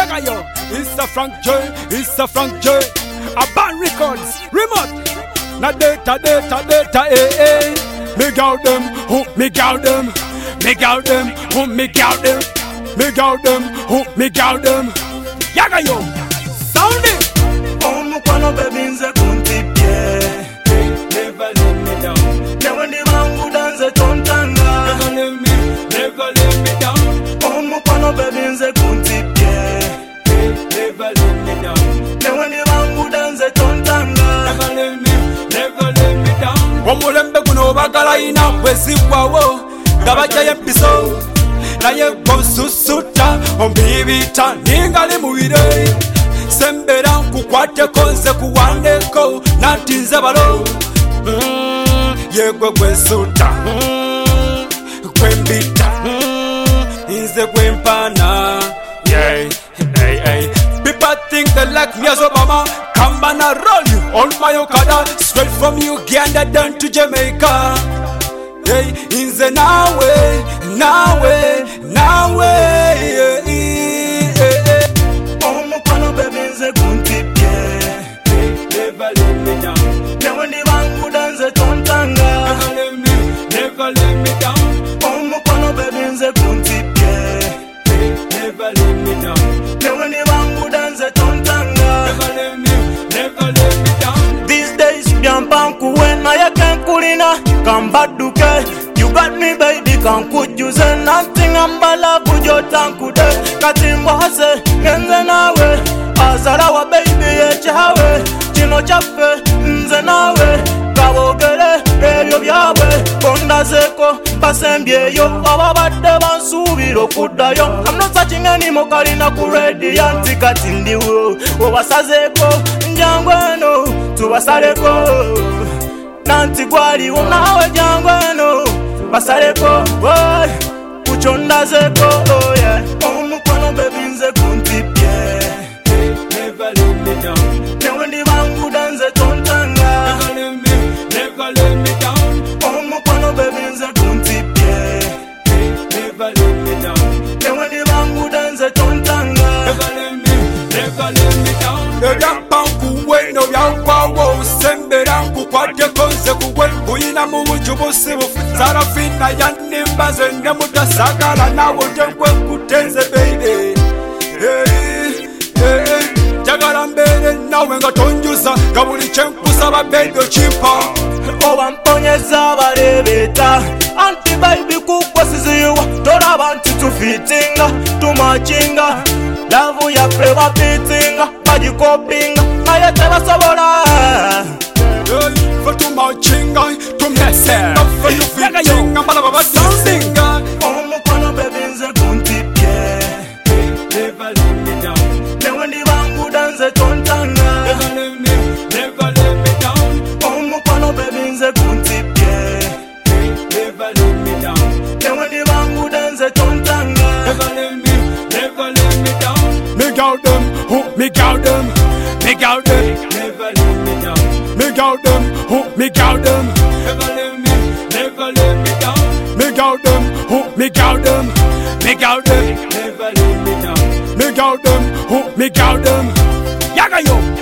Yaga yo, it's a Frank J, it's a Frank J. A band records, remote. Na data, Me got them, who me got them. Me got them, who me got them. Me got them, who me got them. Yaga yo, sound it. Omukwano baby nze kuntipye. Never let me down. Newe ndi wangu danze tontanga. Never let me down. Omukwano baby nze kuntipye. Never let me down. Newe ndi wangu danze tontanga. Never let me down. Omulembe guno bagala ina bwezibwawo. Gabajaye empiso. Naye konsusuta ombibita ningali muwire. Sembera nkukwate konze kuwandeko natinze balo. Yegwe gwesuta kwembita inze kwempana. Yeah, hey, hey. People think they like me as Obama. Come and I roll you on my Okada. Straight from Uganda down to Jamaica. Hey, inze nawe, nawe, nawe. Yeah, yeah, yeah. Omukwano baby nze kuntipye. Never let me down. Newe ndi wangu danze tontanga. Never let me down. Omukwano baby nze kuntipye. Never let me down. Newe ndi wangu danze tontanga. Never let me down. These days byampa nkuwe naye kenkulina kambaduke. You got me baby kankujuze nothing ambala kujota nkude. Kati mbwase ngenze nawe azalawa baby yechawe. Chino chafe nze nawe kabogere ebyo byabwe kondazeko basembyeyo ababadde bansubira okuddayo. I'm not searching anymore kalina ku radio nti kati ndiwo obasazeko njangu eno tubasaleko nanti gwaliwo nawe jangu eno basaleko kuchondazeko. Oh yeah. Omukwano baby nze kuntipye. Never let me down. Newe ndi wangu danze tontanga. Never let me down. Omukwano baby nze kuntipye. Never let me down. Newe ndi wangu danze tontanga. Never let me down. Ebyampa nkuwe no byankwawo sembera nkukwate konze kuwe kuyina mu bujubusi sarafina yanimbaze ne mudasagala nawo tenkwe kutenze baby. Hey, hey, jagala mbere nawe nga tonjuza nga buli kyenkusaba baby okimpa. Oba mponyeza abalebeta anti baby kukwesiziwa tolaba nti tufitinga tumachinga lavu yaffe bapitinga bagikopinga naye tebasobola. Fe tumachinga tumesinga fe tufitinga balaba basinga. Omukwano baby nze kuntipye. Never let me down. Newe ndi wangu danze tontanga. Never let me down. Omukwano baby nze kuntipye. Never let me down. Newe ndi wangu danze tontanga. Never let me down. Me got them, who me got them. Me got them. Never let me down. Me got them, who me got them. Never let me down. Me got them, who me got them. Me got them. Never let me down. Me got them, who me got them. Yaga yo.